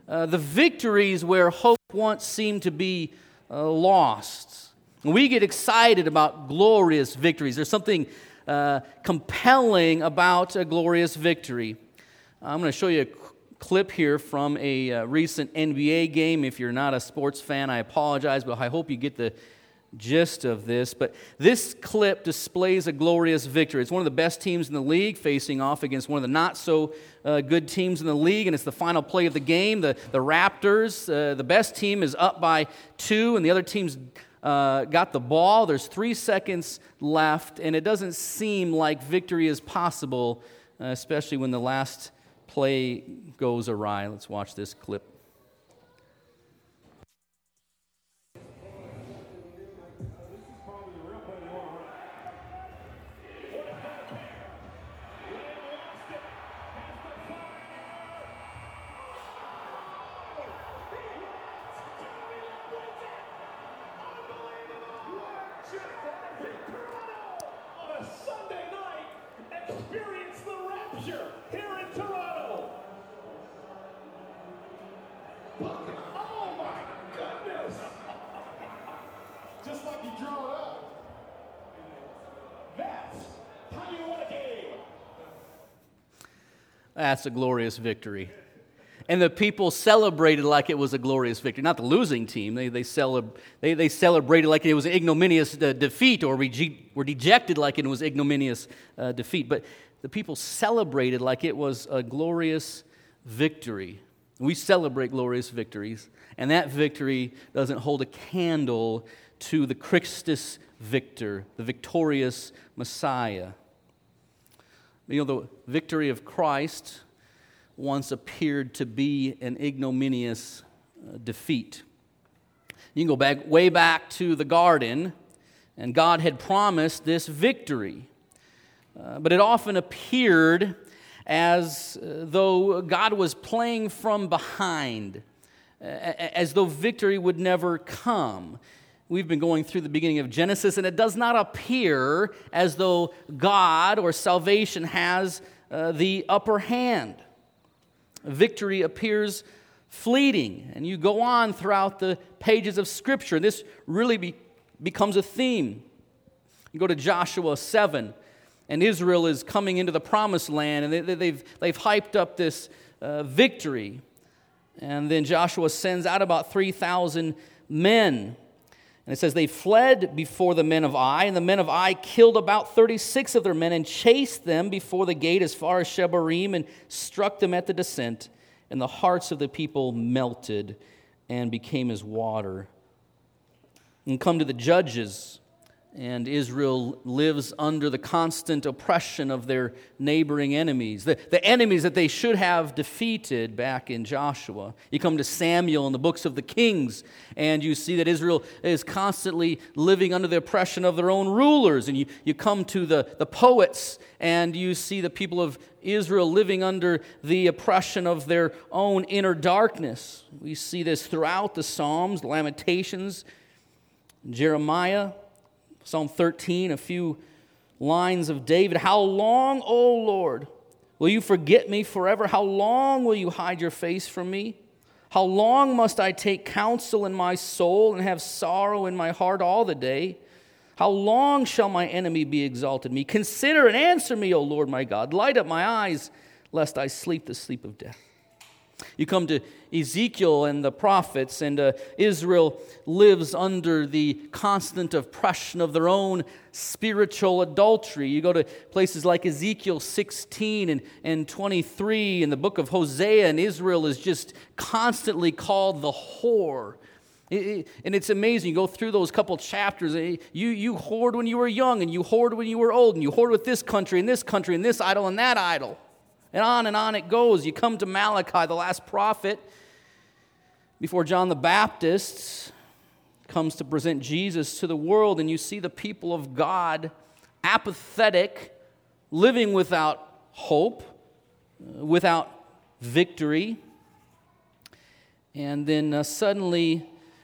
the victories where hope once seemed to be lost. We get excited about glorious victories. There's something compelling about a glorious victory. I'm going to show you a clip here from a recent NBA game. If you're not a sports fan, I apologize, but I hope you get the gist of this. But this clip displays a glorious victory. It's one of the best teams in the league facing off against one of the not-so-good teams in the league, and it's the final play of the game. The Raptors, the best team, is up by 2, and the other team's got the ball. There's 3 seconds left, and it doesn't seem like victory is possible, especially when the last play goes awry. Let's watch this clip. On a Sunday night, experience the rapture here in Toronto. Oh my goodness! Just like you draw it up. That's how you win a game. That's a glorious victory. And the people celebrated like it was a glorious victory. Not the losing team. They celebrated like it was an ignominious defeat, or were dejected like it was ignominious defeat. But the people celebrated like it was a glorious victory. We celebrate glorious victories, and that victory doesn't hold a candle to the Christus Victor, the victorious Messiah. You know, the victory of Christ once appeared to be an ignominious defeat. You can go way back to the garden, and God had promised this victory. But it often appeared as though God was playing from behind, as though victory would never come. We've been going through the beginning of Genesis, and it does not appear as though God or salvation has the upper hand. Victory appears fleeting, and you go on throughout the pages of Scripture, and this really becomes a theme. You go to Joshua 7, and Israel is coming into the Promised Land, and they've hyped up this victory. And then Joshua sends out about 3,000 men. And it says, they fled before the men of Ai, and the men of Ai killed about 36 of their men and chased them before the gate as far as Shebarim and struck them at the descent. And the hearts of the people melted and became as water. And come to the Judges, and Israel lives under the constant oppression of their neighboring enemies, the enemies that they should have defeated back in Joshua. You come to Samuel in the books of the Kings, and you see that Israel is constantly living under the oppression of their own rulers. And you come to the poets, and you see the people of Israel living under the oppression of their own inner darkness. We see this throughout the Psalms, Lamentations, Jeremiah, Psalm 13, a few lines of David. How long, O Lord, will you forget me forever? How long will you hide your face from me? How long must I take counsel in my soul and have sorrow in my heart all the day? How long shall my enemy be exalted me? Consider and answer me, O Lord my God. Light up my eyes, lest I sleep the sleep of death. You come to Ezekiel and the prophets, and Israel lives under the constant oppression of their own spiritual adultery. You go to places like Ezekiel 16 and 23, in the book of Hosea, and Israel is just constantly called the whore. And it's amazing. You go through those couple chapters. You whored when you were young, and you whored when you were old, and you whored with this country, and this idol, and that idol. And on it goes. You come to Malachi, the last prophet, before John the Baptist comes to present Jesus to the world, and you see the people of God apathetic, living without hope, without victory. And then suddenly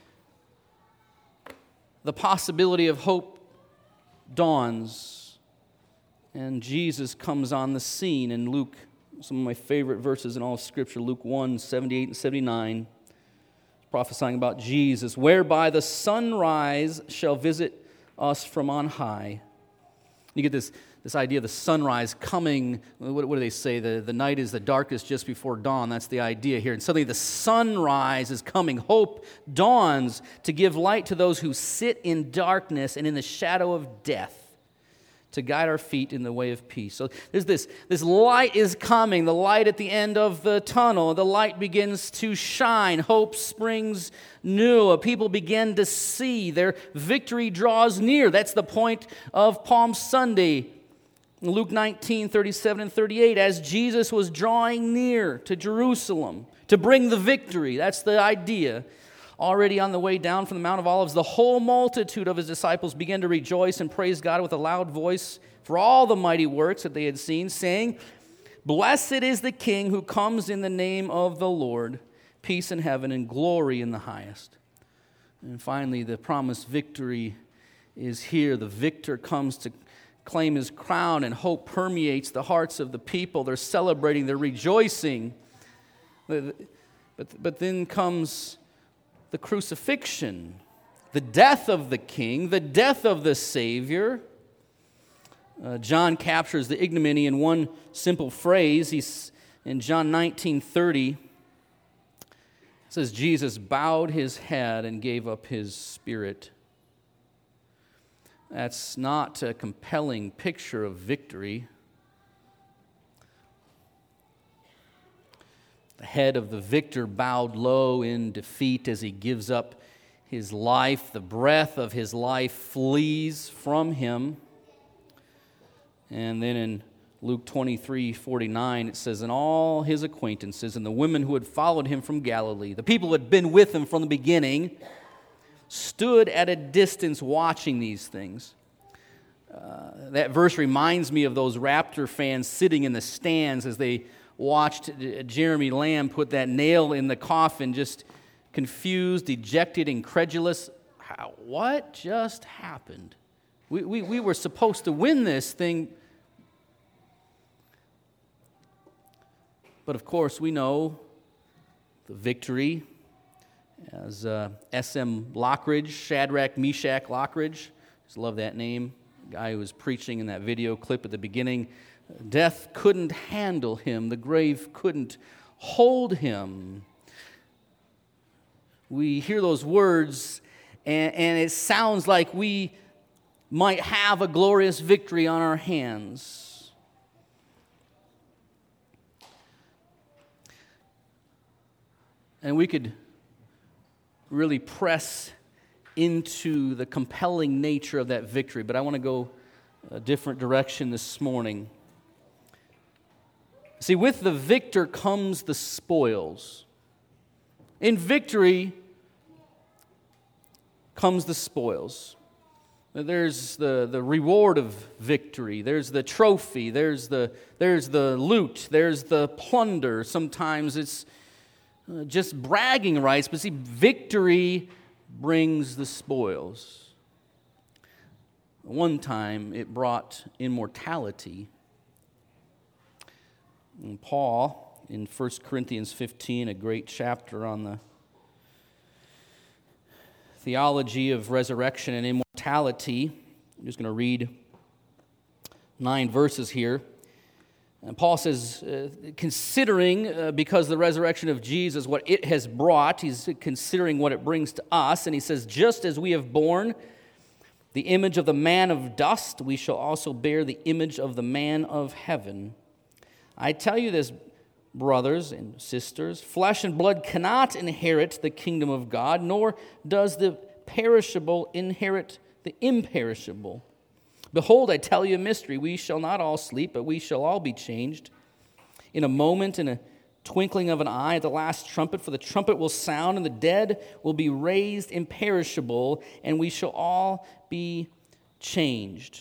the possibility of hope dawns, and Jesus comes on the scene in Luke Some of my favorite verses in all of Scripture, Luke 1, 78 and 79, prophesying about Jesus, whereby the sunrise shall visit us from on high. You get this idea of the sunrise coming. What do they say? The night is the darkest just before dawn. That's the idea here. And suddenly the sunrise is coming. Hope dawns to give light to those who sit in darkness and in the shadow of death, to guide our feet in the way of peace. So there's this light is coming, the light at the end of the tunnel. The light begins to shine. Hope springs new. People begin to see. Their victory draws near. That's the point of Palm Sunday. Luke 19, 37 and 38, as Jesus was drawing near to Jerusalem to bring the victory. That's the idea. Already on the way down from the Mount of Olives, the whole multitude of his disciples began to rejoice and praise God with a loud voice for all the mighty works that they had seen, saying, "Blessed is the King who comes in the name of the Lord, peace in heaven and glory in the highest." And finally, the promised victory is here. The victor comes to claim his crown, and hope permeates the hearts of the people. They're celebrating, they're rejoicing. But then comes the crucifixion, the death of the King, the death of the Savior. John captures the ignominy in one simple phrase. He's in John 19:30. It says, Jesus bowed his head and gave up his spirit. That's not a compelling picture of victory. The head of the victor bowed low in defeat as he gives up his life. The breath of his life flees from him. And then in Luke 23:49, it says, and all his acquaintances and the women who had followed him from Galilee, the people who had been with him from the beginning, stood at a distance watching these things. That verse reminds me of those Raptor fans sitting in the stands as they watched Jeremy Lamb put that nail in the coffin, just confused, dejected, incredulous. What just happened? We were supposed to win this thing. But of course, we know the victory, as S.M. Lockridge, Shadrach, Meshach Lockridge. Just love that name. The guy who was preaching in that video clip at the beginning. Death couldn't handle him. The grave couldn't hold him. We hear those words, and it sounds like we might have a glorious victory on our hands. And we could really press into the compelling nature of that victory, but I want to go a different direction this morning. See, with the victor comes the spoils. In victory comes the spoils. There's the reward of victory. There's the trophy. There's the loot. There's the plunder. Sometimes it's just bragging rights. But see, victory brings the spoils. One time it brought immortality. And Paul, in 1 Corinthians 15, a great chapter on the theology of resurrection and immortality. I'm just going to read 9 verses here. And Paul says, considering, because the resurrection of Jesus, what it has brought, he's considering what it brings to us. And he says, just as we have borne the image of the man of dust, we shall also bear the image of the man of heaven. I tell you this, brothers and sisters, flesh and blood cannot inherit the kingdom of God, nor does the perishable inherit the imperishable. Behold, I tell you a mystery. We shall not all sleep, but we shall all be changed. In a moment, in a twinkling of an eye, at the last trumpet, for the trumpet will sound, and the dead will be raised imperishable, and we shall all be changed.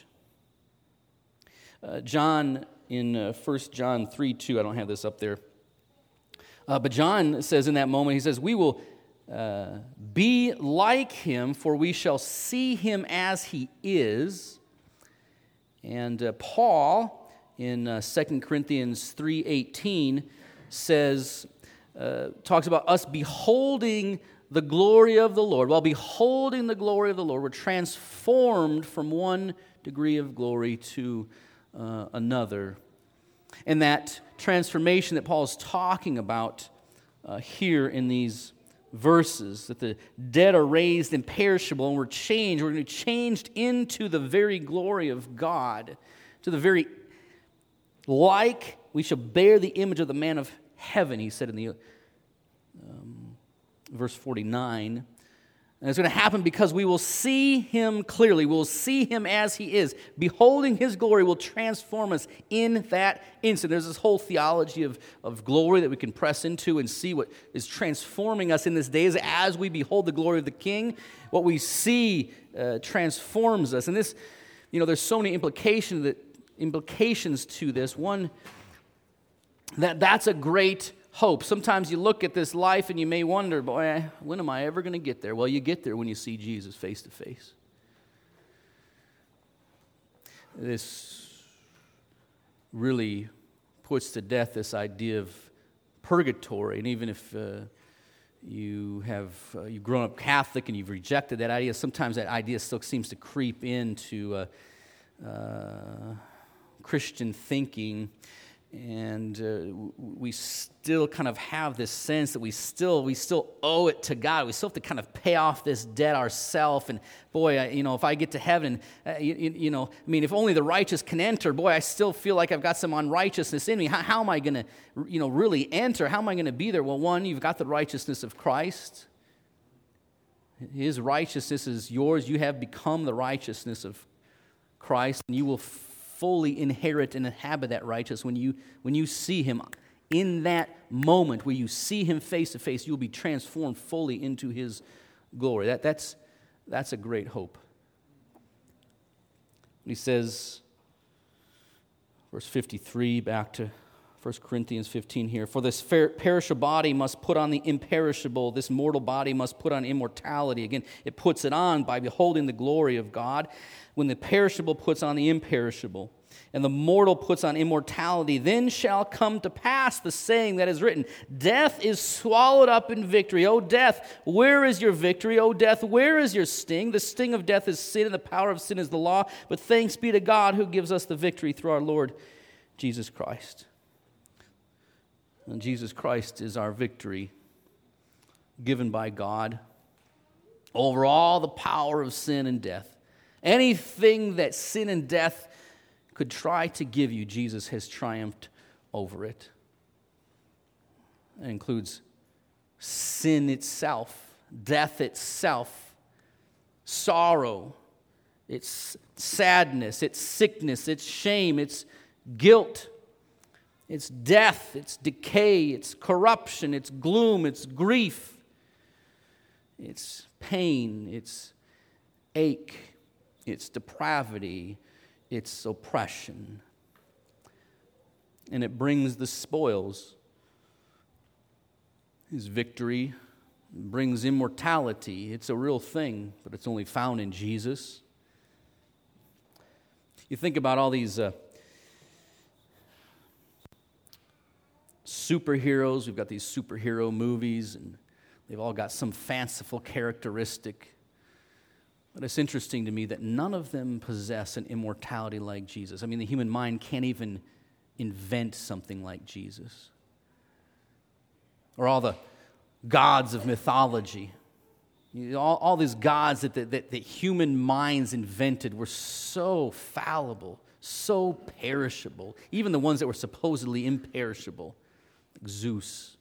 John, in 1 John 3:2, I don't have this up there, but John says in that moment, he says, we will be like him, for we shall see him as he is. And Paul, in 2 Corinthians 3:18 says, talks about us beholding the glory of the Lord. While beholding the glory of the Lord, we're transformed from one degree of glory to another. And that transformation that Paul is talking about here in these verses, that the dead are raised imperishable and we're changed. We're going to be changed into the very glory of God, to the very like we shall bear the image of the man of heaven, he said in the verse 49. And it's going to happen because we will see him clearly. We'll see him as he is. Beholding his glory will transform us in that instant. There's this whole theology of glory that we can press into and see what is transforming us in this day. As we behold the glory of the King, what we see transforms us. And this, there's so many implications to this. One, that's a great hope. Sometimes you look at this life and you may wonder, boy, when am I ever going to get there? Well, you get there when you see Jesus face to face. This really puts to death this idea of purgatory. And even if you've grown up Catholic and you've rejected that idea, sometimes that idea still seems to creep into Christian thinking. And we still kind of have this sense that we still owe it to God. We still have to kind of pay off this debt ourselves. And boy, if I get to heaven, if only the righteous can enter. Boy, I still feel like I've got some unrighteousness in me. How am I going to, really enter? How am I going to be there? Well, one, you've got the righteousness of Christ. His righteousness is yours. You have become the righteousness of Christ, and you will fully inherit and inhabit that righteousness when you see him. In that moment where you see him face to face, you'll be transformed fully into his glory. That's a great hope. He says, verse 53, back to 1 Corinthians 15 here, for this perishable body must put on the imperishable, this mortal body must put on immortality. Again, it puts it on by beholding the glory of God. When the perishable puts on the imperishable, and the mortal puts on immortality, then shall come to pass the saying that is written, death is swallowed up in victory. O death, where is your victory? O death, where is your sting? The sting of death is sin, and the power of sin is the law. But thanks be to God who gives us the victory through our Lord Jesus Christ. And Jesus Christ is our victory given by God over all the power of sin and death. Anything that sin and death could try to give you, Jesus has triumphed over it. It includes sin itself, death itself, sorrow, its sadness, its sickness, its shame, its guilt, its death, its decay, its corruption, its gloom, its grief, its pain, its ache, its depravity, its oppression. And it brings the spoils. His victory brings immortality. It's a real thing, but it's only found in Jesus. You think about all these superheroes. We've got these superhero movies, and they've all got some fanciful characteristic. But it's interesting to me that none of them possess an immortality like Jesus. I mean, the human mind can't even invent something like Jesus. Or all the gods of mythology. All these gods that human minds invented were so fallible, so perishable. Even the ones that were supposedly imperishable, like Zeus.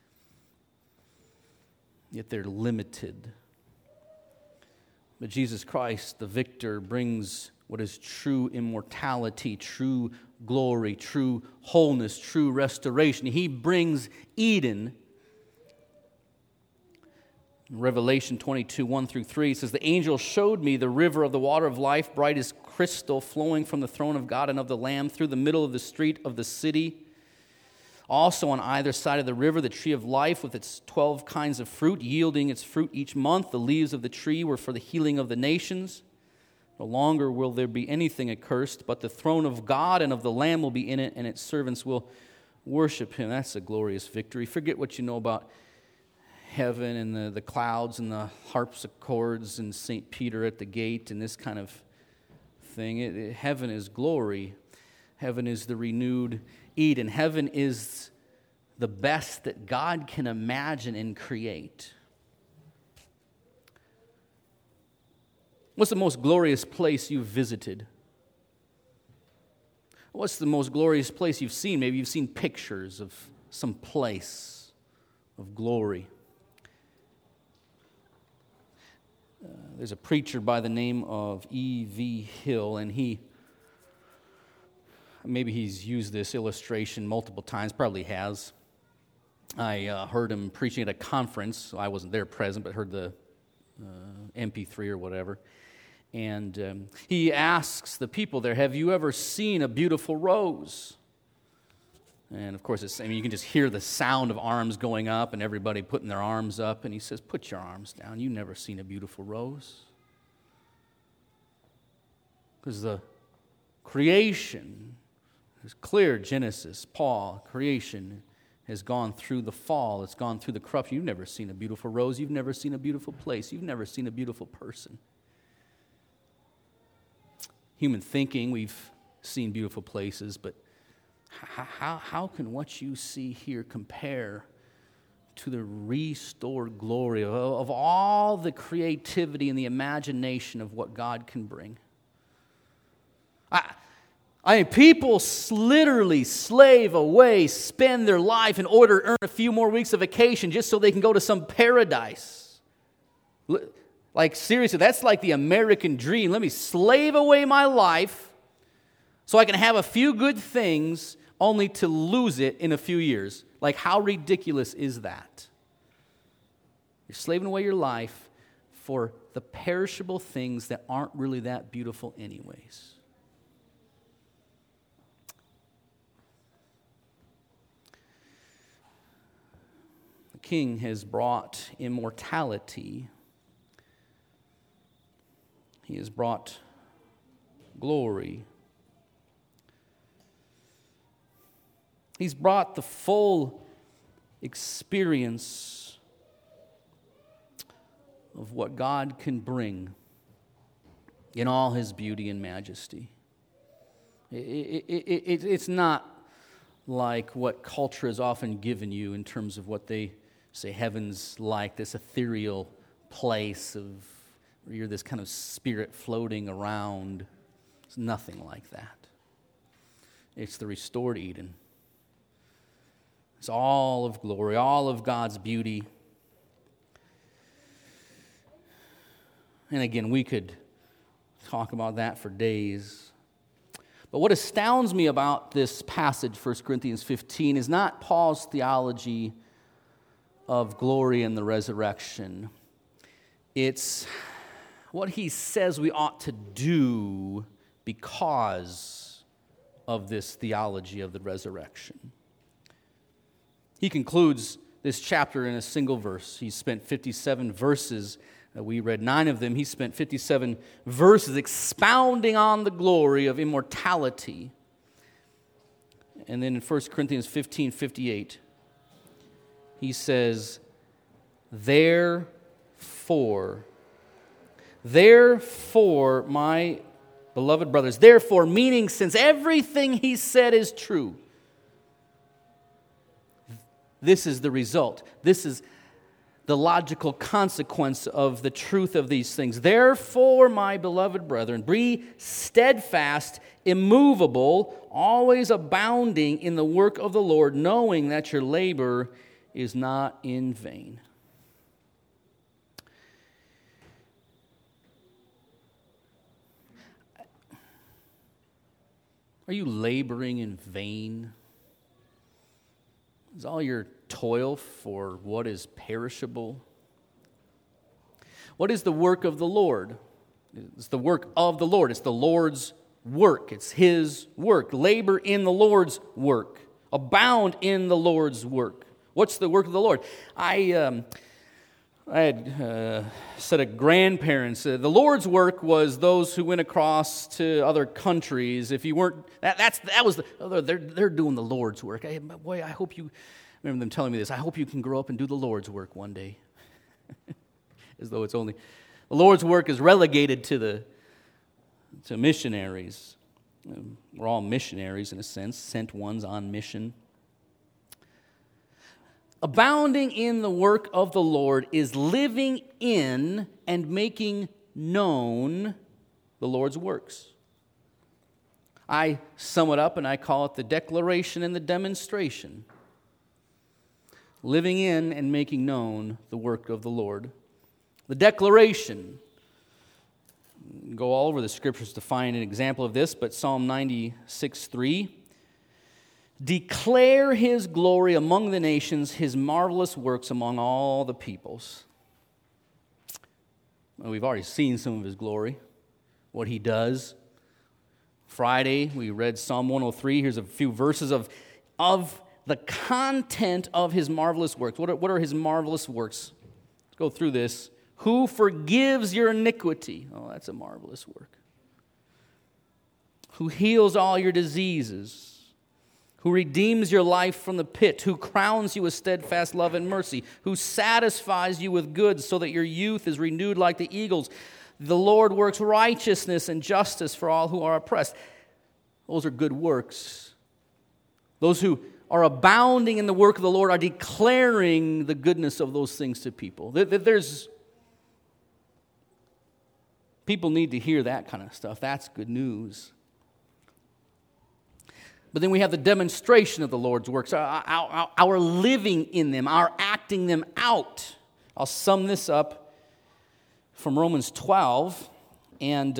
Yet they're limited. But Jesus Christ, the victor, brings what is true immortality, true glory, true wholeness, true restoration. He brings Eden. In Revelation 22, 1-3, it says, the angel showed me the river of the water of life, bright as crystal, flowing from the throne of God and of the Lamb through the middle of the street of the city. Also on either side of the river, the tree of life with its 12 kinds of fruit, yielding its fruit each month. The leaves of the tree were for the healing of the nations. No longer will there be anything accursed, but the throne of God and of the Lamb will be in it, and its servants will worship him. That's a glorious victory. Forget what you know about heaven and the clouds and the harpsichords and St. Peter at the gate and this kind of thing. Heaven is glory. Heaven is the renewed Eden. Heaven is the best that God can imagine and create. What's the most glorious place you've visited? What's the most glorious place you've seen? Maybe you've seen pictures of some place of glory. There's a preacher by the name of E.V. Hill, and maybe he's used this illustration multiple times, probably has. I heard him preaching at a conference. I wasn't there present, but heard the MP3 or whatever. And he asks the people there, have you ever seen a beautiful rose? And of course, you can just hear the sound of arms going up and everybody putting their arms up. And he says, put your arms down. You've never seen a beautiful rose. Because the creation is clear, Genesis, Paul, creation has gone through the fall. It's gone through the corruption. You've never seen a beautiful rose. You've never seen a beautiful place. You've never seen a beautiful person. Human thinking, we've seen beautiful places, but how can what you see here compare to the restored glory of all the creativity and the imagination of what God can bring? People literally slave away, spend their life in order to earn a few more weeks of vacation just so they can go to some paradise. Like, seriously, that's like the American dream. Let me slave away my life so I can have a few good things only to lose it in a few years. Like, how ridiculous is that? You're slaving away your life for the perishable things that aren't really that beautiful anyways. The King has brought immortality. He has brought glory. He's brought the full experience of what God can bring in all his beauty and majesty. It's not like what culture has often given you in terms of what they say heaven's like, this ethereal place of where you're this kind of spirit floating around. It's nothing like that. It's the restored Eden. It's all of glory, all of God's beauty. And again, we could talk about that for days. But what astounds me about this passage, 1 Corinthians 15, is not Paul's theology of glory and the resurrection. It's what he says we ought to do because of this theology of the resurrection. He concludes this chapter in a single verse. He spent 57 verses. We read 9 of them. He spent 57 verses expounding on the glory of immortality. And then in 1 Corinthians 15:58, he says, Therefore, my beloved brothers, therefore, meaning since everything he said is true, this is the result. This is the logical consequence of the truth of these things. Therefore, my beloved brethren, be steadfast, immovable, always abounding in the work of the Lord, knowing that your labor is not in vain. Are you laboring in vain? Is all your toil for what is perishable? What is the work of the Lord? It's the work of the Lord. It's the Lord's work. It's His work. Labor in the Lord's work. Abound in the Lord's work. What's the work of the Lord? I had a set of grandparents. The Lord's work was those who went across to other countries. If you weren't, they're doing the Lord's work. I hope you, I remember them telling me this, I hope you can grow up and do the Lord's work one day. As though it's only, the Lord's work is relegated to missionaries. We're all missionaries in a sense, sent ones on mission. Abounding in the work of the Lord is living in and making known the Lord's works. I sum it up and I call it the declaration and the demonstration. Living in and making known the work of the Lord. The declaration. Go all over the scriptures to find an example of this, but Psalm 96:3. Declare his glory among the nations, his marvelous works among all the peoples. Well, we've already seen some of his glory, what he does. Friday, we read Psalm 103. Here's a few verses of the content of his marvelous works. What are his marvelous works? Let's go through this. Who forgives your iniquity? Oh, that's a marvelous work. Who heals all your diseases? Who redeems your life from the pit, who crowns you with steadfast love and mercy, who satisfies you with good so that your youth is renewed like the eagles. The Lord works righteousness and justice for all who are oppressed. Those are good works. Those who are abounding in the work of the Lord are declaring the goodness of those things to people. People need to hear that kind of stuff. That's good news. But then we have the demonstration of the Lord's works, our living in them, our acting them out. I'll sum this up from Romans 12, and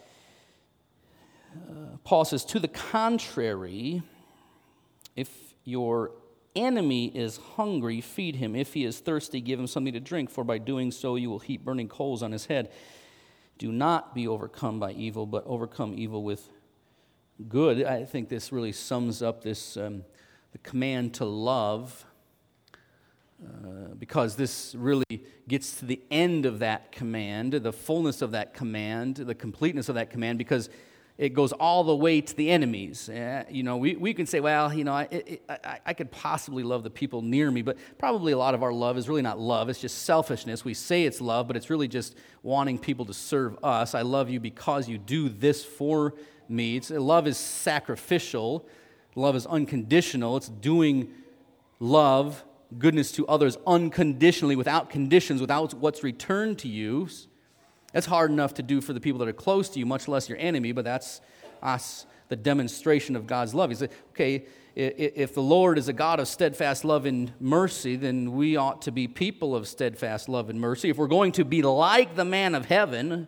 Paul says, to the contrary, if your enemy is hungry, feed him. If he is thirsty, give him something to drink, for by doing so you will heap burning coals on his head. Do not be overcome by evil, but overcome evil with good. I think this really sums up this the command to love, because this really gets to the end of that command, the fullness of that command, the completeness of that command, because it goes all the way to the enemies. We can say, well, I could possibly love the people near me, but probably a lot of our love is really not love. It's just selfishness. We say it's love, but it's really just wanting people to serve us. I love you because you do this for me. Love is sacrificial. Love is unconditional. It's doing love, goodness to others unconditionally, without conditions, without what's returned to you. That's hard enough to do for the people that are close to you, much less your enemy, but that's us, the demonstration of God's love. He said, okay, if the Lord is a God of steadfast love and mercy, then we ought to be people of steadfast love and mercy. If we're going to be like the man of heaven.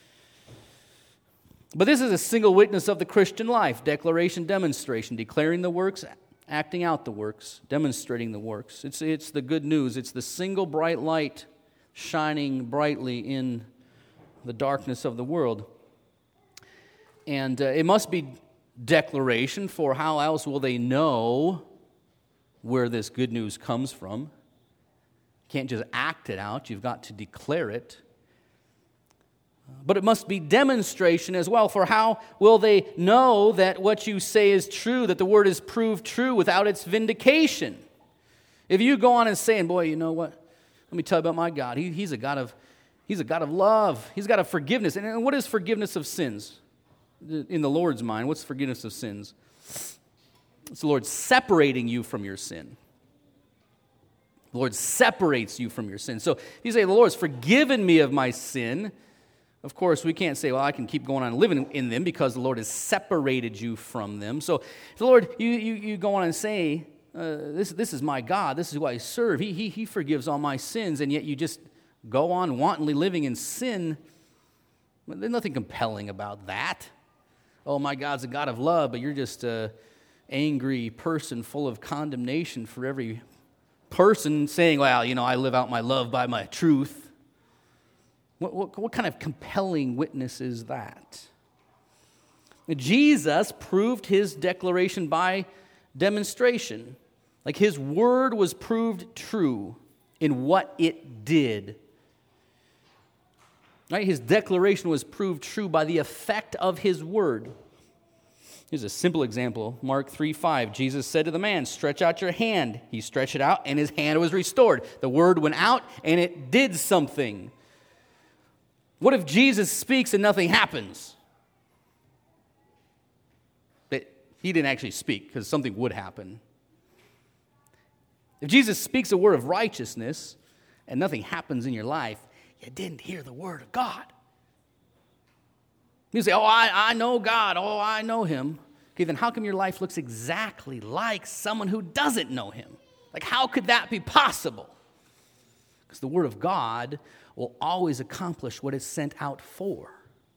But this is a single witness of the Christian life: declaration, demonstration, declaring the works, acting out the works, demonstrating the works. It's the good news. It's the single bright light shining brightly in the darkness of the world. And it must be declaration, for how else will they know where this good news comes from? You can't just act it out. You've got to declare it. But it must be demonstration as well, for how will they know that what you say is true, that the word is proved true without its vindication? If you go on and say, boy, you know what? Let me tell you about my God. He's a God of love. He's a God of forgiveness. And what is forgiveness of sins? In the Lord's mind, what's forgiveness of sins? It's the Lord separating you from your sin. The Lord separates you from your sin. So if you say, the Lord's forgiven me of my sin, of course, we can't say, well, I can keep going on living in them because the Lord has separated you from them. So if the Lord, you go on and say, this is my God, this is who I serve, He forgives all my sins, and yet you just go on wantonly living in sin. There's nothing compelling about that. Oh, my God's a God of love, but you're just an angry person full of condemnation for every person saying, well, I live out my love by my truth. What kind of compelling witness is that? Jesus proved his declaration by demonstration. Like his word was proved true in what it did. Right? His declaration was proved true by the effect of his word. Here's a simple example. Mark 3:5. Jesus said to the man, "Stretch out your hand." He stretched it out, and his hand was restored. The word went out, and it did something. What if Jesus speaks and nothing happens? But he didn't actually speak, because something would happen. If Jesus speaks a word of righteousness and nothing happens in your life, you didn't hear the word of God. You say, "Oh, I know God. Oh, I know him." Okay, then how come your life looks exactly like someone who doesn't know him? Like, how could that be possible? Because the word of God will always accomplish what it's sent out for.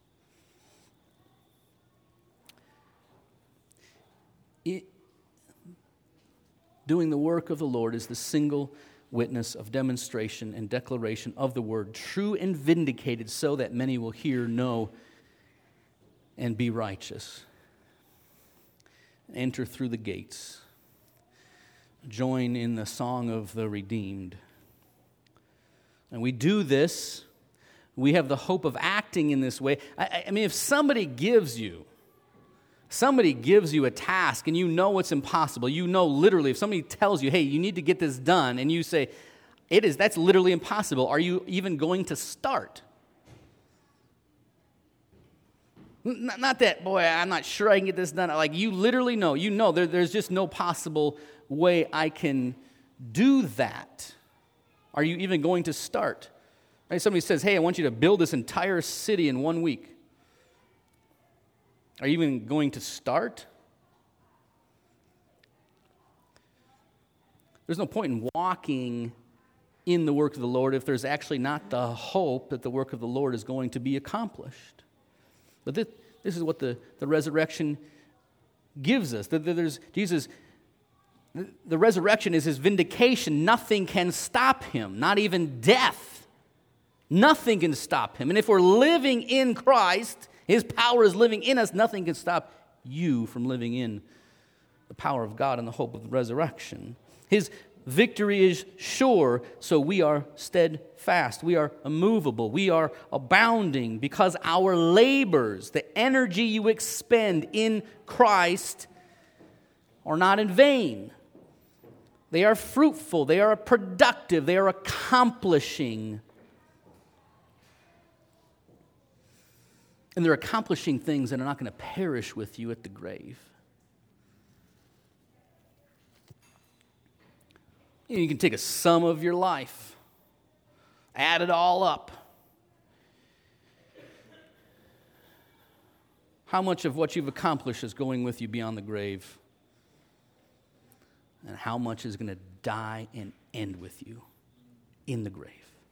Doing the work of the Lord is the single witness of demonstration and declaration of the word, true and vindicated, so that many will hear, know, and be righteous. Enter through the gates. Join in the song of the redeemed. And we do this, we have the hope of acting in this way. I mean, if somebody gives you a task and you know it's impossible, you know literally, if somebody tells you, "Hey, you need to get this done," and you say, that's literally impossible, are you even going to start? Not that, "Boy, I'm not sure I can get this done." Like, you literally know, there's just no possible way I can do that. Are you even going to start? Right? Somebody says, "Hey, I want you to build this entire city in 1 week." Are you even going to start? There's no point in walking in the work of the Lord if there's actually not the hope that the work of the Lord is going to be accomplished. But this is what the resurrection gives us. The resurrection is his vindication. Nothing can stop him, not even death. Nothing can stop him. And if we're living in Christ, his power is living in us. Nothing can stop you from living in the power of God and the hope of the resurrection. His victory is sure, so we are steadfast. We are immovable. We are abounding because our labors, the energy you expend in Christ, are not in vain. They are fruitful. They are productive. They are accomplishing. And they're accomplishing things that are not going to perish with you at the grave. You can take a sum of your life, add it all up. How much of what you've accomplished is going with you beyond the grave? And how much is going to die and end with you in the grave?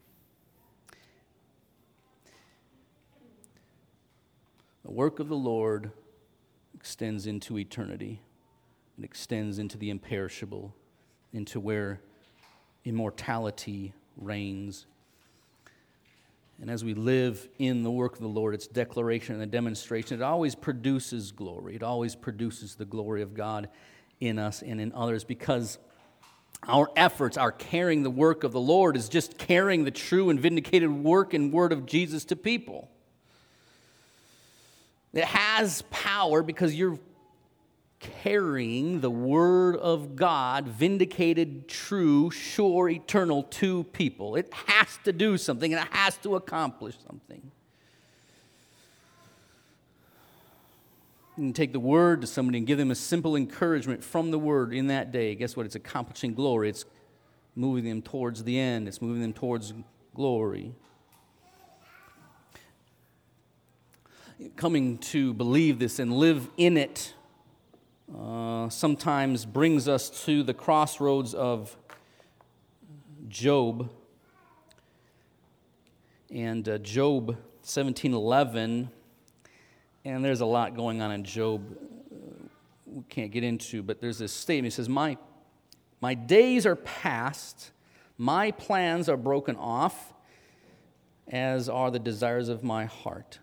The work of the Lord extends into eternity. It extends into the imperishable, into where immortality reigns. And as we live in the work of the Lord, its declaration and the demonstration, it always produces glory. It always produces the glory of God in us and in others, because our efforts, our carrying the work of the Lord, is just carrying the true and vindicated work and word of Jesus to people. It has power because you're carrying the word of God, vindicated, true, sure, eternal, to people. It has to do something, and it has to accomplish something. You can take the word to somebody and give them a simple encouragement from the word in that day. Guess what? It's accomplishing glory. It's moving them towards the end. It's moving them towards glory. Coming to believe this and live in it sometimes brings us to the crossroads of Job. And Job 17:11, and there's a lot going on in Job we can't get into, but there's this statement. It says, my days are past, my plans are broken off, as are the desires of my heart.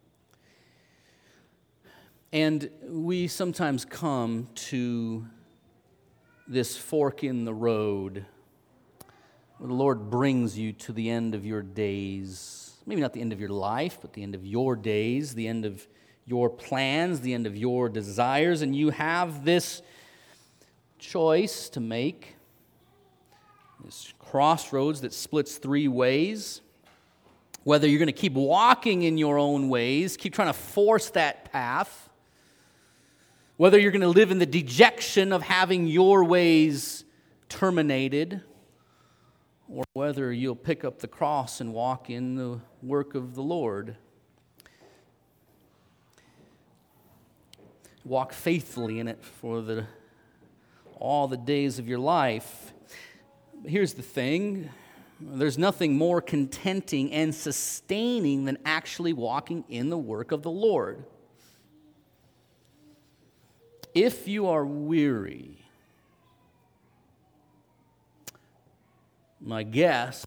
And we sometimes come to this fork in the road where the Lord brings you to the end of your days. Maybe not the end of your life, but the end of your days, the end of your plans, the end of your desires, and you have this choice to make, this crossroads that splits three ways. Whether you're going to keep walking in your own ways, keep trying to force that path, whether you're going to live in the dejection of having your ways terminated, or whether you'll pick up the cross and walk in the work of the Lord. Walk faithfully in it for all the days of your life. Here's the thing. There's nothing more contenting and sustaining than actually walking in the work of the Lord. If you are weary, my guess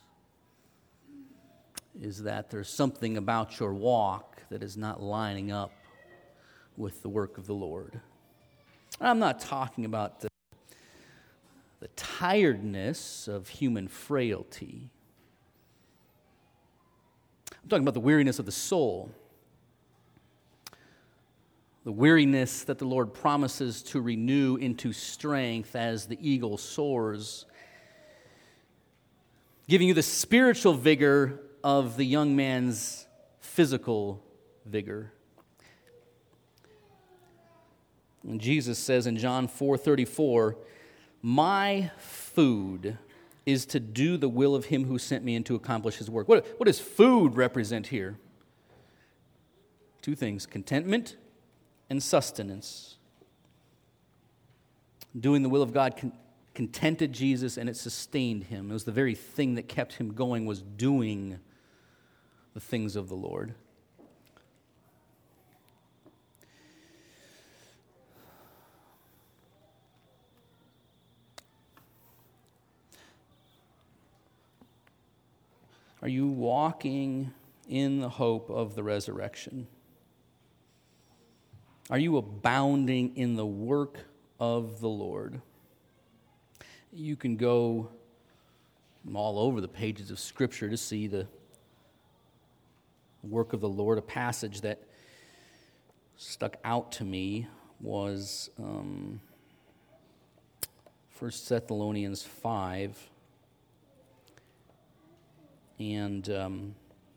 is that there's something about your walk that is not lining up with the work of the Lord. I'm not talking about the tiredness of human frailty. I'm talking about the weariness of the soul. The weariness that the Lord promises to renew into strength as the eagle soars, giving you the spiritual vigor of the young man's physical vigor. And Jesus says in John 4:34, "My food is to do the will of him who sent me and to accomplish his work." What does food represent here? Two things: contentment and sustenance. Doing the will of God contented Jesus, and it sustained him. It was the very thing that kept him going, was doing the things of the Lord. Are you walking in the hope of the resurrection? Are you abounding in the work of the Lord? You can go all over the pages of Scripture to see the work of the Lord. A passage that stuck out to me was 1 Thessalonians 5. And it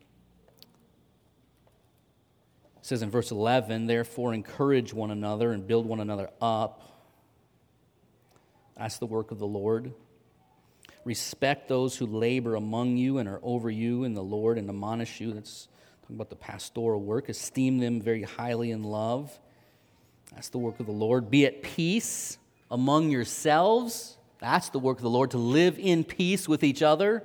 says in verse 11, "Therefore encourage one another and build one another up." That's the work of the Lord. "Respect those who labor among you and are over you in the Lord and admonish you." That's talking about the pastoral work. "Esteem them very highly in love." That's the work of the Lord. "Be at peace among yourselves." That's the work of the Lord, to live in peace with each other.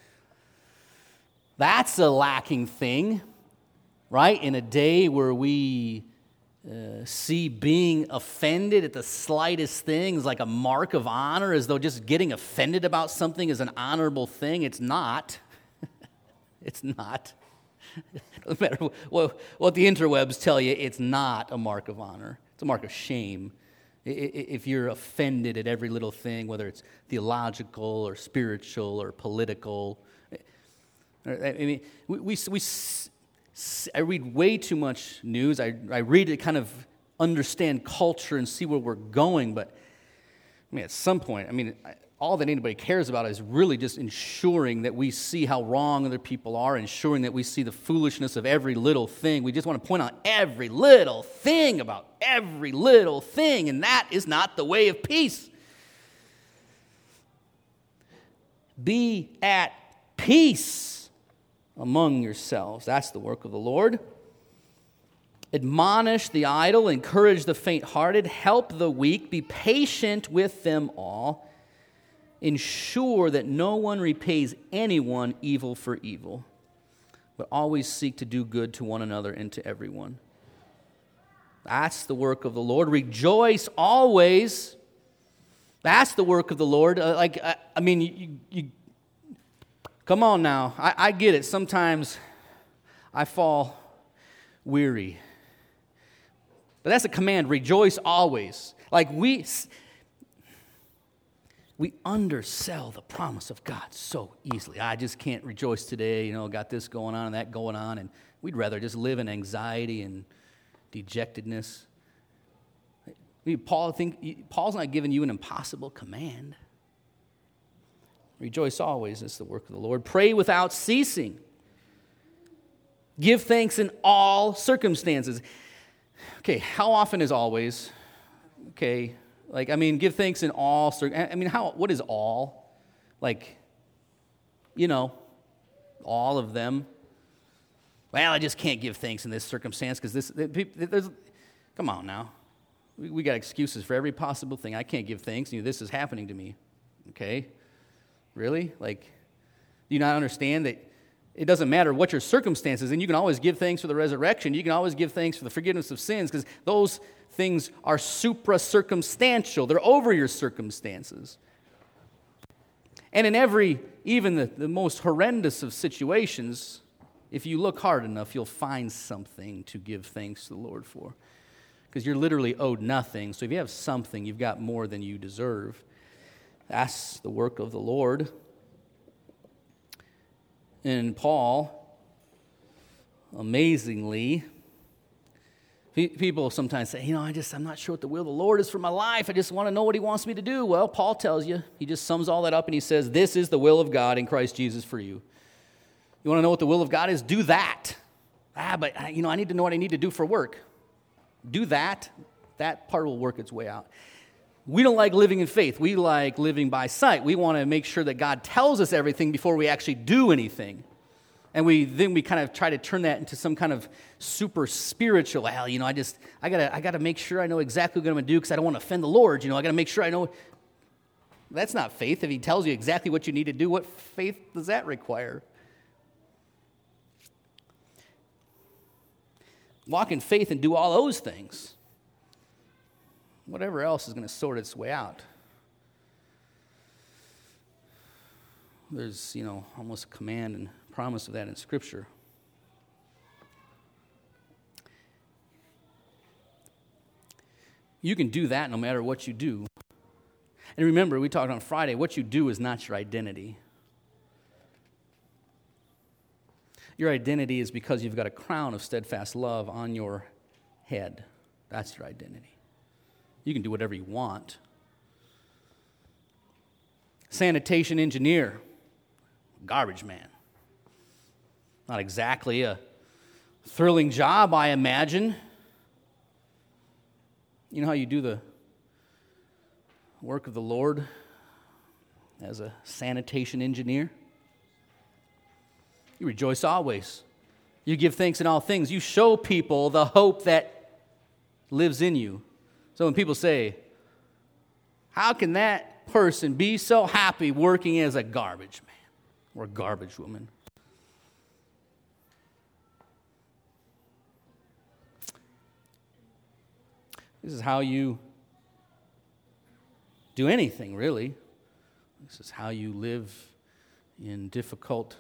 That's a lacking thing, right? In a day where we see being offended at the slightest things like a mark of honor, as though just getting offended about something is an honorable thing. It's not. It's not. No matter what the interwebs tell you, it's not a mark of honor. It's a mark of shame. If you're offended at every little thing, whether it's theological or spiritual or political. I mean, I read way too much news. I read to kind of understand culture and see where we're going. But I mean, at some point, all that anybody cares about is really just ensuring that we see how wrong other people are, ensuring that we see the foolishness of every little thing. We just want to point out every little thing about every little thing, and that is not the way of peace. Be at peace among yourselves. That's the work of the Lord. Admonish the idle, encourage the faint-hearted, help the weak, be patient with them all. Ensure that no one repays anyone evil for evil, but always seek to do good to one another and to everyone. That's the work of the Lord. Rejoice always. That's the work of the Lord. You come on now. I get it. Sometimes I fall weary. But that's a command. Rejoice always. Like we we undersell the promise of God so easily. I just can't rejoice today, got this going on and that going on, and we'd rather just live in anxiety and dejectedness. Paul's not giving you an impossible command. Rejoice always, it's the work of the Lord. Pray without ceasing. Give thanks in all circumstances. Okay, how often is always? Okay, give thanks in all circumstances. What is all? All of them. Well, I just can't give thanks in this circumstance because come on now. We got excuses for every possible thing. I can't give thanks. This is happening to me. Okay? Really? Do you not understand that it doesn't matter what your circumstances, and you can always give thanks for the resurrection. You can always give thanks for the forgiveness of sins because those things are supra-circumstantial. They're over your circumstances. And in even the most horrendous of situations, if you look hard enough, you'll find something to give thanks to the Lord for. Because you're literally owed nothing. So if you have something, you've got more than you deserve. That's the work of the Lord. And Paul, amazingly, people sometimes say, I'm not sure what the will of the Lord is for my life. I just want to know what he wants me to do. Well, Paul tells you. He just sums all that up and he says, this is the will of God in Christ Jesus for you. You want to know what the will of God is? Do that. But I need to know what I need to do for work. Do that. That part will work its way out. We don't like living in faith. We like living by sight. We want to make sure that God tells us everything before we actually do anything. And then we kind of try to turn that into some kind of super spiritual. I gotta make sure I know exactly what I'm going to do because I don't want to offend the Lord. I got to make sure I know. That's not faith. If he tells you exactly what you need to do, what faith does that require? Walk in faith and do all those things. Whatever else is going to sort its way out. There's, almost a command and promise of that in Scripture. You can do that no matter what you do. And remember, we talked on Friday, what you do is not your identity. Your identity is because you've got a crown of steadfast love on your head. That's your identity. You can do whatever you want. Sanitation engineer, garbage man. Not exactly a thrilling job, I imagine. You know how you do the work of the Lord as a sanitation engineer? You rejoice always. You give thanks in all things. You show people the hope that lives in you. So when people say, how can that person be so happy working as a garbage man or garbage woman? This is how you do anything, really. This is how you live in difficult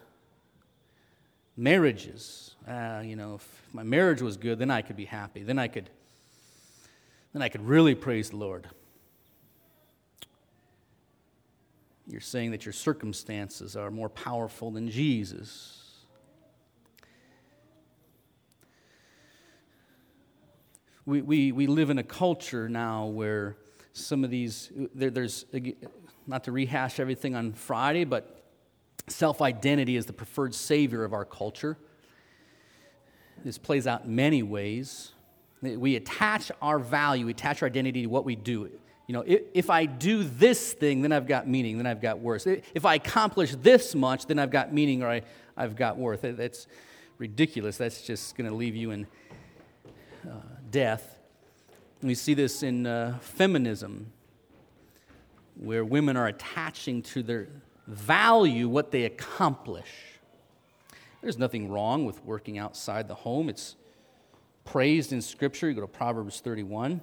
marriages. If my marriage was good, then I could be happy. Then I could really praise the Lord. You're saying that your circumstances are more powerful than Jesus. We live in a culture now where some of these, there's, not to rehash everything on Friday, but self-identity is the preferred savior of our culture. This plays out in many ways. We attach our value, we attach our identity to what we do. If I do this thing, then I've got meaning, then I've got worth. If I accomplish this much, then I've got meaning or I've got worth. That's ridiculous. That's just going to leave you in death. And we see this in feminism, where women are attaching to their value what they accomplish. There's nothing wrong with working outside the home. It's praised in Scripture. You go to Proverbs 31.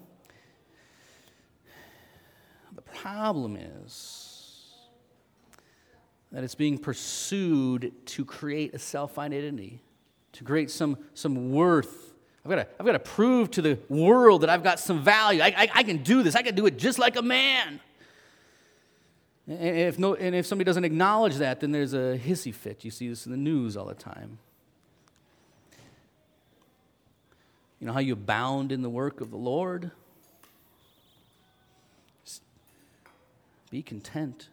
The problem is that it's being pursued to create a self-identity, to create some worth. I've got to prove to the world that I've got some value. I can do this. I can do it just like a man. And if somebody doesn't acknowledge that, then there's a hissy fit. You see this in the news all the time. You know how you abound in the work of the Lord? Just be content.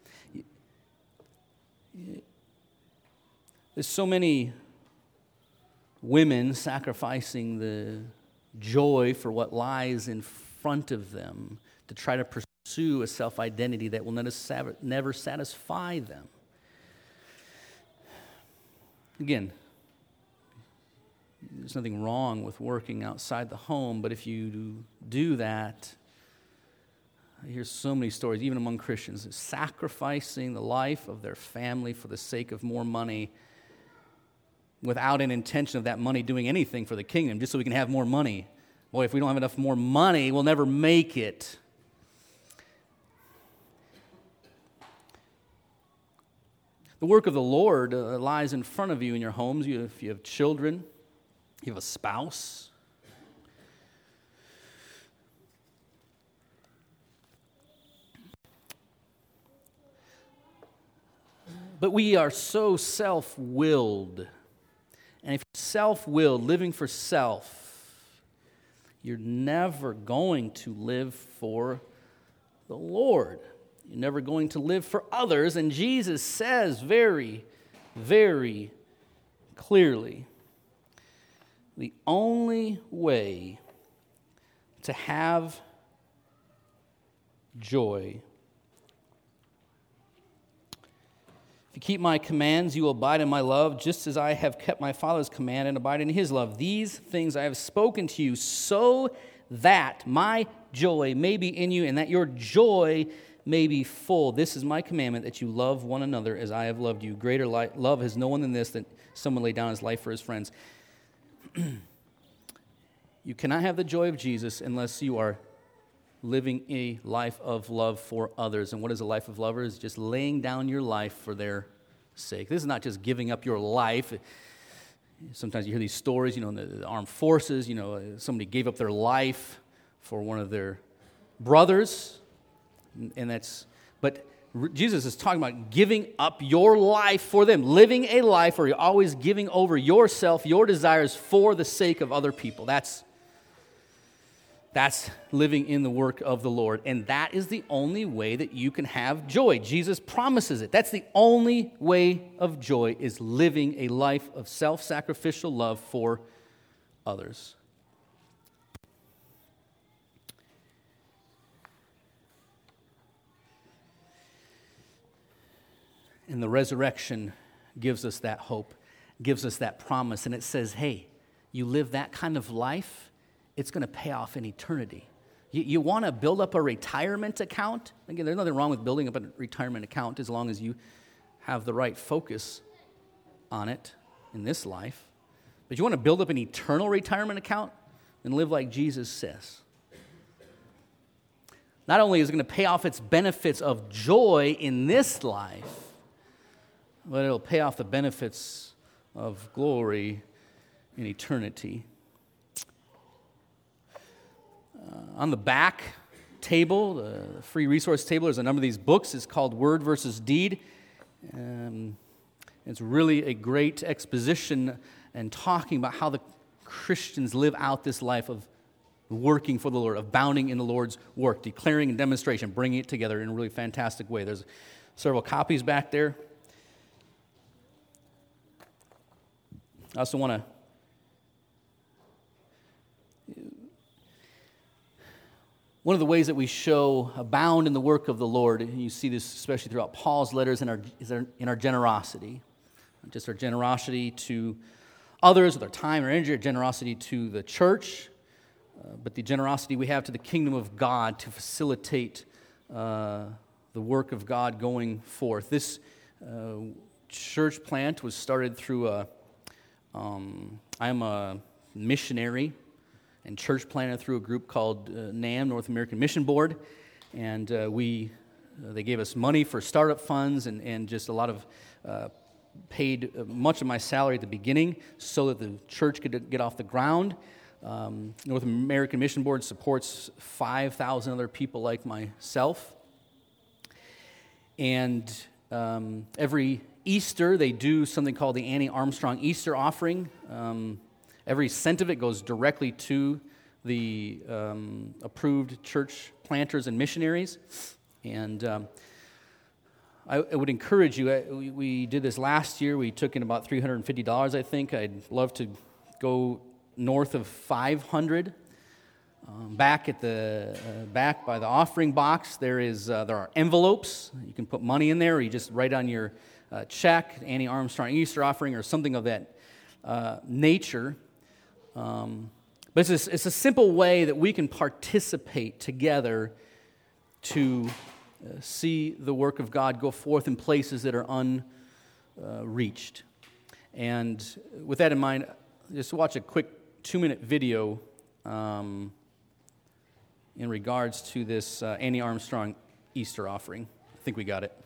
There's so many women sacrificing the joy for what lies in front of them to try to pursue a self-identity that will never satisfy them. Again, there's nothing wrong with working outside the home, but if you do that, I hear so many stories, even among Christians, sacrificing the life of their family for the sake of more money without an intention of that money doing anything for the kingdom, just so we can have more money. Boy, if we don't have enough more money, we'll never make it. The work of the Lord lies in front of you in your homes. If you have children, you have a spouse. But we are so self-willed. And if you're self-willed, living for self, you're never going to live for the Lord. You're never going to live for others. And Jesus says very, very clearly, the only way to have joy, if you keep my commands, you will abide in my love, just as I have kept my Father's command and abide in his love. These things I have spoken to you, so that my joy may be in you and that your joy may be full. This is my commandment, that you love one another as I have loved you. Greater love has no one than this, that someone lay down his life for his friends. You cannot have the joy of Jesus unless you are living a life of love for others. And what is a life of lovers? Just laying down your life for their sake. This is not just giving up your life. Sometimes you hear these stories, in the armed forces, somebody gave up their life for one of their brothers. But Jesus is talking about giving up your life for them, living a life where you're always giving over yourself, your desires for the sake of other people. That's living in the work of the Lord. And that is the only way that you can have joy. Jesus promises it. That's the only way of joy, is living a life of self-sacrificial love for others. And the resurrection gives us that hope, gives us that promise. And it says, hey, you live that kind of life, it's going to pay off in eternity. You want to build up a retirement account? Again, there's nothing wrong with building up a retirement account as long as you have the right focus on it in this life. But you want to build up an eternal retirement account and live like Jesus says. Not only is it going to pay off its benefits of joy in this life, but it'll pay off the benefits of glory in eternity. On the back table, the free resource table, there's a number of these books. It's called Word versus Deed. It's really a great exposition and talking about how the Christians live out this life of working for the Lord, of abounding in the Lord's work, declaring and demonstration, bringing it together in a really fantastic way. There's several copies back there. I also want to one of the ways that we show abound in the work of the Lord, and you see this especially throughout Paul's letters, is in our generosity. Not just our generosity to others with our time or energy, our generosity to the church, but the generosity we have to the kingdom of God to facilitate the work of God going forth. This church plant was started through I'm a missionary and church planted through a group called NAM, North American Mission Board, and they gave us money for startup funds and just a lot of paid much of my salary at the beginning so that the church could get off the ground. North American Mission Board supports 5,000 other people like myself. And every Easter, they do something called the Annie Armstrong Easter offering. Every cent of it goes directly to the approved church planters and missionaries. And I would encourage you, we did this last year. We took in about $350, I think. I'd love to go north of 500. Back at the back by the offering box, there are envelopes. You can put money in there, or you just write on your check, Annie Armstrong Easter offering, or something of that nature. But it's a simple way that we can participate together to see the work of God go forth in places that are unreached. And with that in mind, just watch a quick 2-minute video in regards to this Annie Armstrong Easter offering. I think we got it.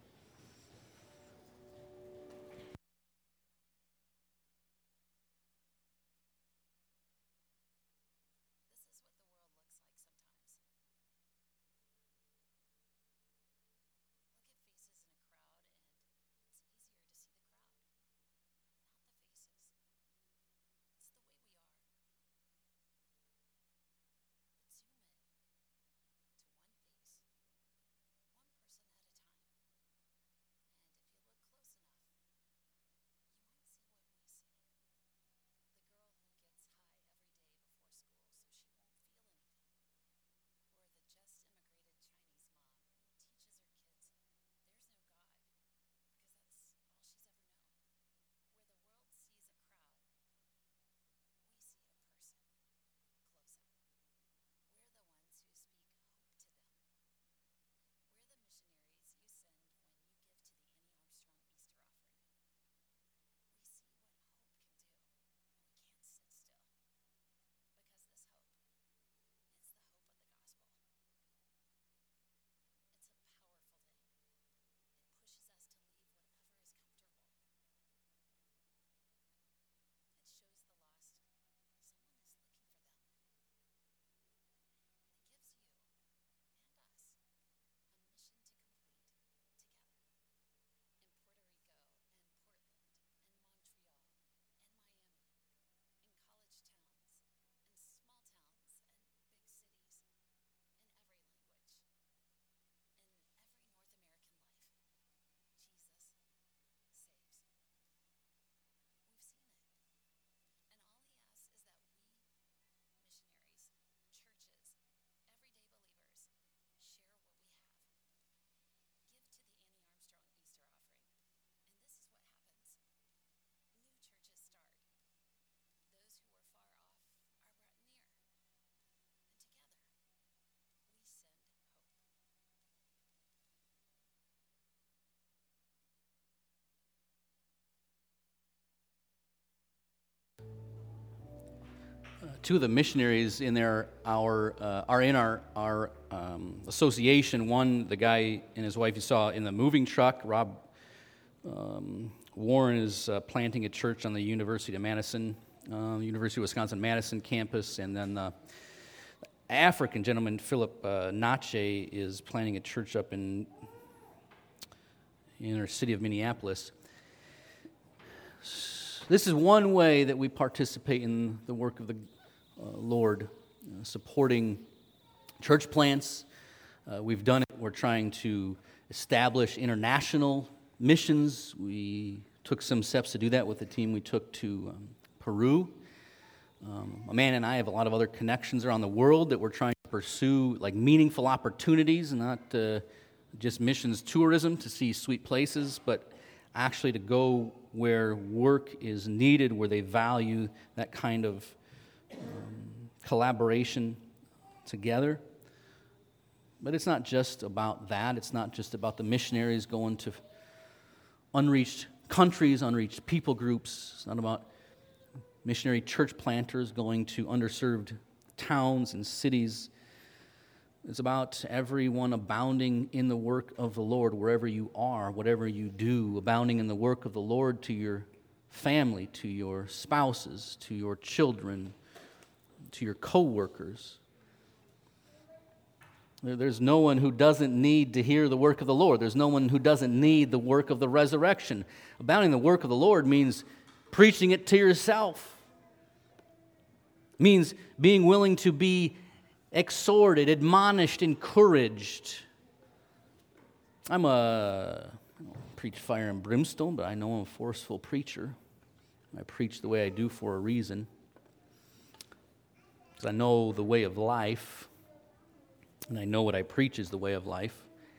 Two of the missionaries in there are in our association. One, the guy and his wife you saw in the moving truck. Rob Warren is planting a church on the University of Wisconsin-Madison campus, and then the African gentleman, Philip Nache, is planting a church up in our city of Minneapolis. This is one way that we participate in the work of the Lord, supporting church plants. We've done it. We're trying to establish international missions. We took some steps to do that with the team we took to Peru. Amanda and I have a lot of other connections around the world that we're trying to pursue, like meaningful opportunities, not just missions tourism to see sweet places, but actually to go where work is needed, where they value that kind of collaboration together. But it's not just about that. It's not just about the missionaries going to unreached countries, unreached people groups. It's not about missionary church planters going to underserved towns and cities. It's about everyone abounding in the work of the Lord wherever you are, whatever you do, abounding in the work of the Lord to your family, to your spouses, to your children, to your co-workers. There's no one who doesn't need to hear the work of the Lord. There's no one who doesn't need the work of the resurrection. Abounding the work of the Lord means preaching it to yourself. It means being willing to be exhorted, admonished, encouraged. I don't preach fire and brimstone, but I know I'm a forceful preacher. I preach the way I do for a reason. Because I know the way of life, and I know what I preach is the way of life.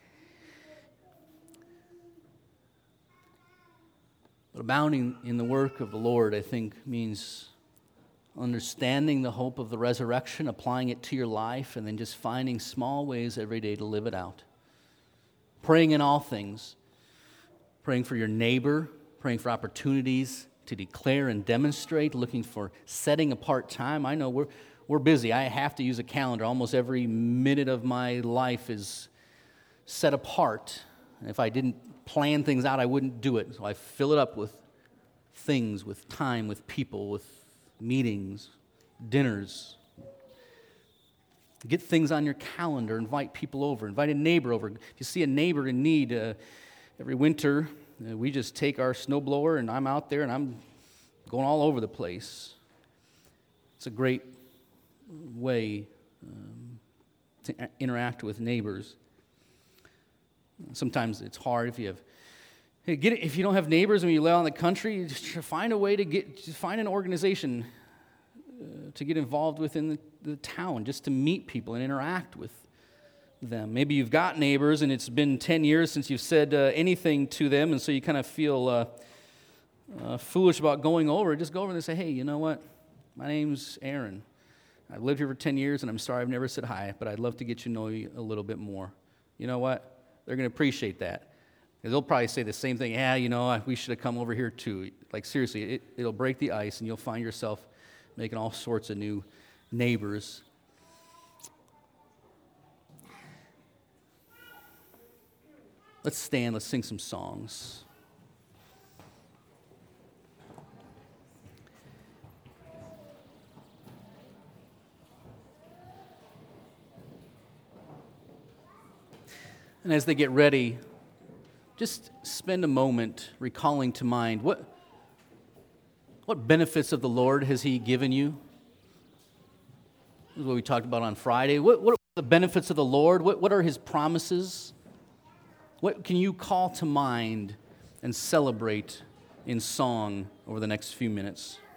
But abounding in the work of the Lord, I think, means understanding the hope of the resurrection, applying it to your life, and then just finding small ways every day to live it out. Praying in all things, praying for your neighbor, praying for opportunities to declare and demonstrate, looking for setting apart time. I know we're busy. I have to use a calendar. Almost every minute of my life is set apart. And if I didn't plan things out, I wouldn't do it. So I fill it up with things, with time, with people, with meetings, dinners. Get things on your calendar. Invite people over. Invite a neighbor over. If you see a neighbor in need, every winter, we just take our snowblower and I'm out there and I'm going all over the place. It's a great way to interact with neighbors. Sometimes it's hard if you don't have neighbors when you live out in the country. Just find a way to find an organization to get involved within the town, just to meet people and interact with them. Maybe you've got neighbors and it's been 10 years since you've said anything to them, and so you kind of feel foolish about going over. Just go over and say, hey, you know what? My name's Aaron. I've lived here for 10 years, and I'm sorry I've never said hi, but I'd love to get to know you a little bit more. You know what? They're going to appreciate that. Because they'll probably say the same thing, we should have come over here too. Like, seriously, it'll break the ice, and you'll find yourself making all sorts of new neighbors. Let's stand, let's sing some songs. And as they get ready, just spend a moment recalling to mind what benefits of the Lord has He given you? This is what we talked about on Friday. What are the benefits of the Lord? What are His promises? What can you call to mind and celebrate in song over the next few minutes?